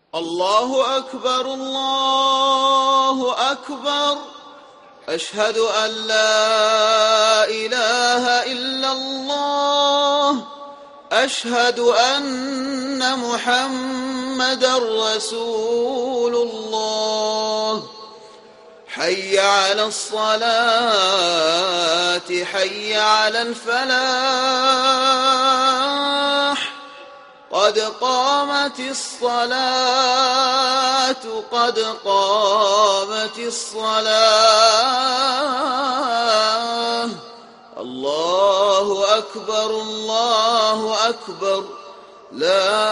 الله أكبر الله أكبر. أشهد أن لا إله إلا الله. أشهد أن محمدًا رسول الله. حي على الصلاة حي على الفلاح. قد قامت الصلاة قد قامت الصلاة. الله أكبر الله أكبر. لا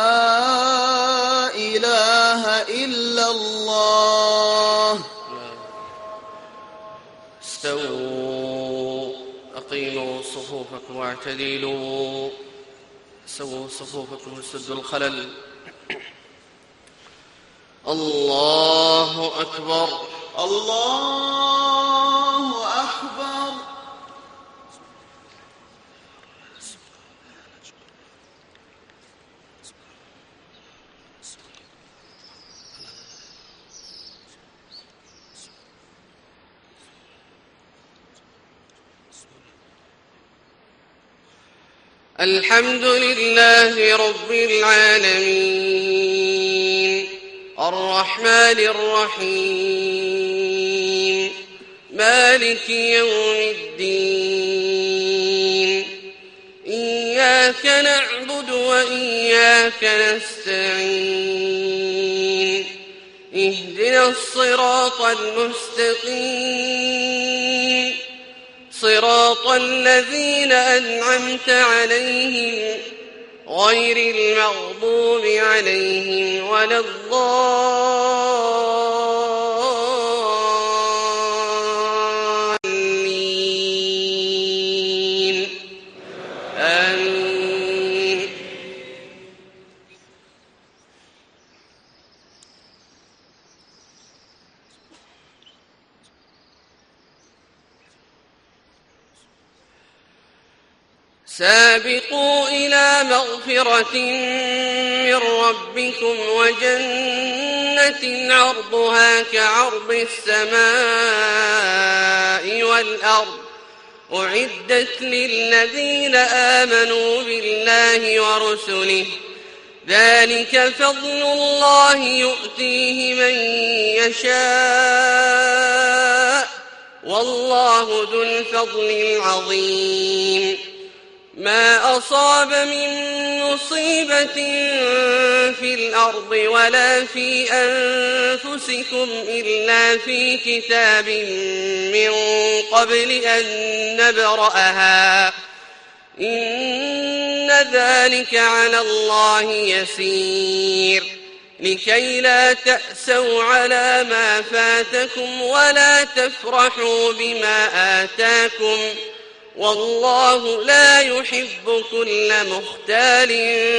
إله إلا الله. استووا أقيموا صفوفكم واعتدلوا. سووا صفوفكم وسدوا الخلل. الله أكبر الله أكبر. الحمد لله رب العالمين الرحمن الرحيم مالك يوم الدين. إياك نعبد وإياك نستعين. اهدنا الصراط المستقيم صراط الذين أنعمت عليهم غير المغضوب عليهم ولا الضالين. آمين. سابقوا إلى مغفرة من ربكم وجنة عرضها كعرض السماء والأرض أعدت للذين آمنوا بالله ورسله. ذلك فضل الله يؤتيه من يشاء والله ذو الفضل العظيم. ما أصاب من مصيبة في الأرض ولا في أنفسكم إلا في كتاب من قبل أن نبرأها إن ذلك على الله يسير. لكي لا تأسوا على ما فاتكم ولا تفرحوا بما آتاكم والله لا يحب كل مختال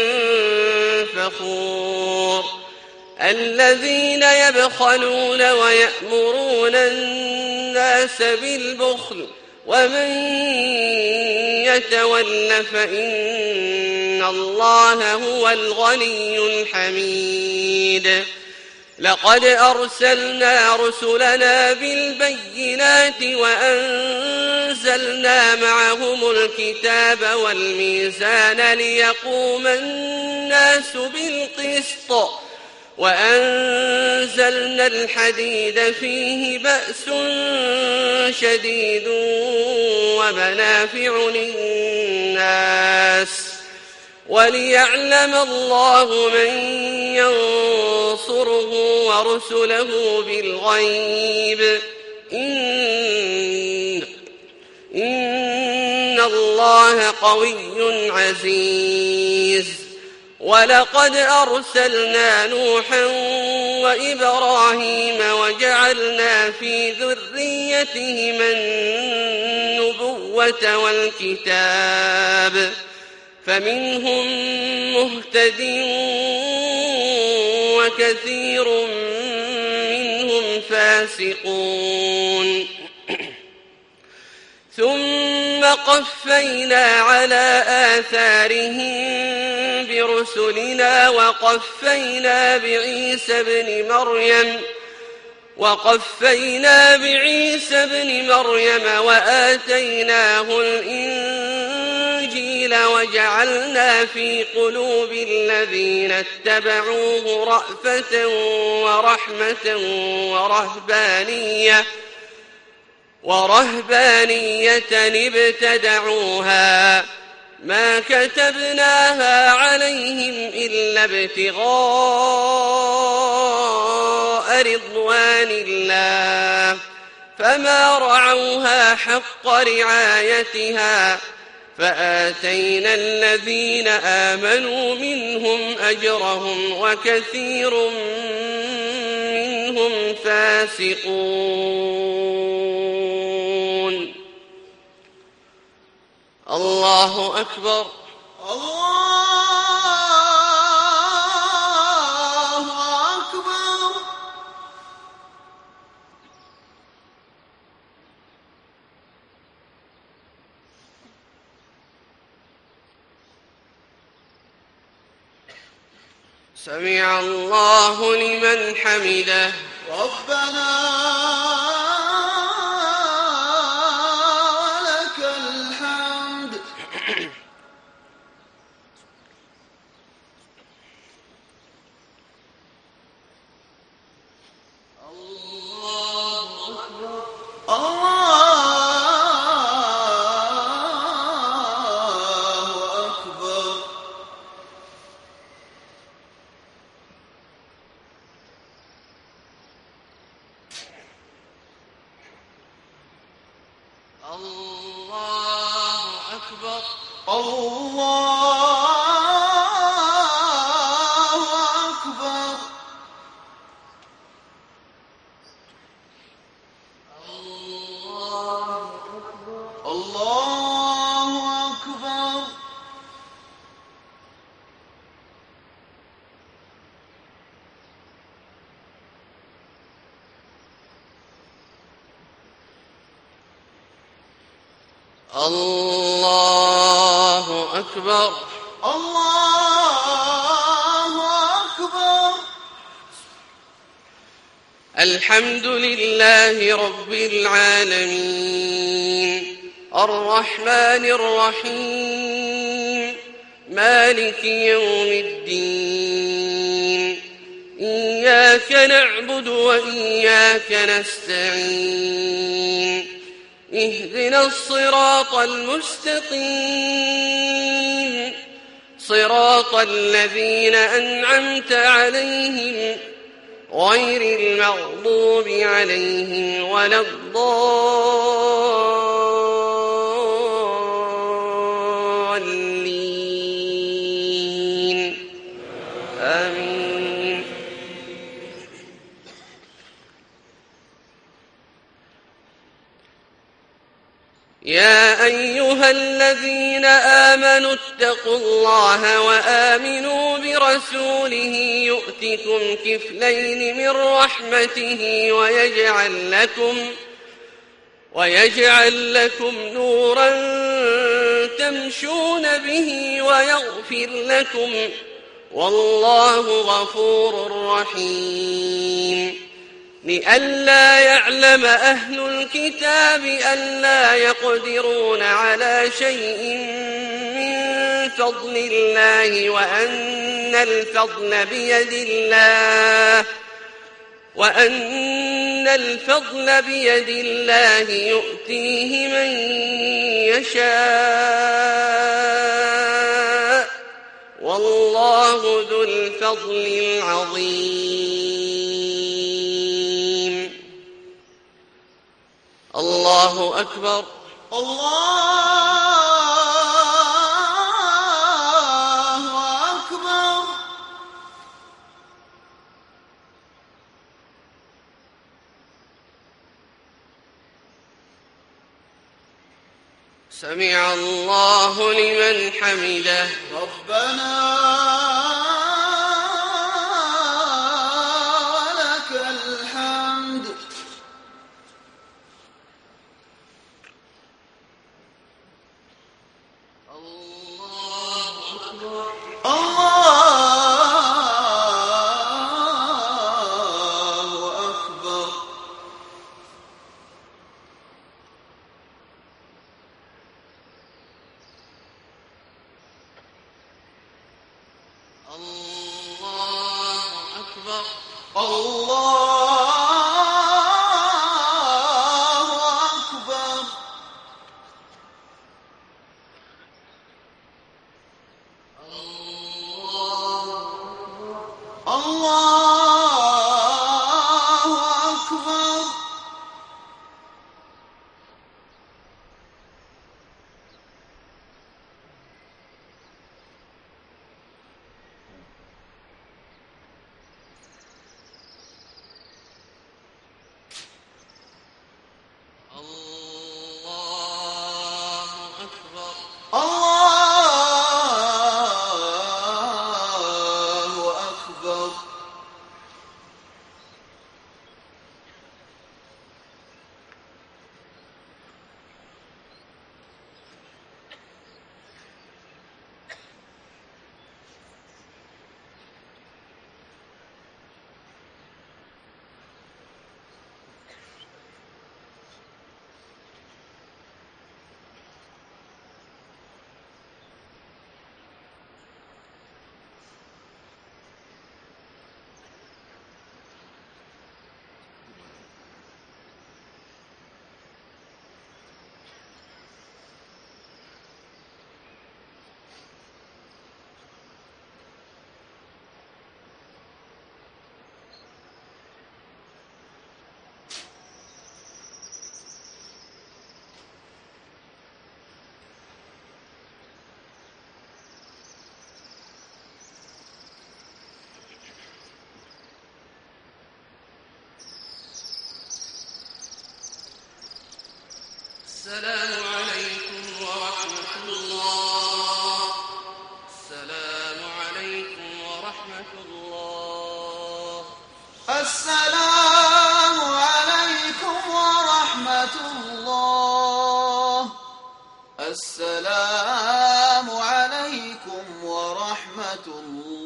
فخور. الذين يبخلون ويأمرون الناس بالبخل ومن يتول فإن الله هو الغني الحميد. لقد أرسلنا رسلنا بالبينات وأنزلنا معهم الكتاب والميزان ليقوم الناس بالقسط وأنزلنا الحديد فيه بأس شديد ومنافع للناس وليعلم الله من ينصره ورسله بالغيب إن الله قوي عزيز. ولقد أرسلنا نوحا وإبراهيم وجعلنا في ذريتهما النبوة والكتاب فمنهم مهتد وكثير منهم فاسقون. ثم قفينا على آثارهم برسلنا وقفينا بعيسى ابن مريم وآتيناه الإنجيل وجعلنا في قلوب الذين اتبعوه رأفة ورحمة ورهبانية ابتدعوها ما كتبناها عليهم إلا ابتغاء رضوان الله فما رعوها حق رعايتها فآتينا الذين آمنوا منهم أجرهم وكثير منهم فاسقون. الله أكبر. الله أكبر. سمع الله لمن حمده. ربنا ولك الحمد. الله أكبر. الله أكبر. الله أكبر. الله أكبر. الله أكبر. الله أكبر. الله أكبر. الحمد لله رب العالمين الرحمن الرحيم مالك يوم الدين إياك نعبد وإياك نستعين اهدنا الصراط المستقيم صراط الذين أنعمت عليهم غير المغضوب عليهم ولا الضالين آمين. يا أيها الذين آمنوا اتقوا الله وآمنوا برسوله يؤتكم كفلين من رحمته ويجعل لكم نورا تمشون به ويغفر لكم والله غفور رحيم. لئلا يعلم أهل الكتاب ألا يقدرون على شيء من فضل الله وأن الفضل بيد الله يؤتيه من يشاء والله ذو الفضل العظيم. الله أكبر. الله أكبر. سمع الله لمن حمده. ربنا ولك الحمد. الله أكبر. الله أكبر. الله أكبر. الله أكبر. الله أكبر. الله أكبر. السلام عليكم ورحمة الله. السلام عليكم ورحمة الله. السلام عليكم ورحمة الله. السلام عليكم ورحمة الله.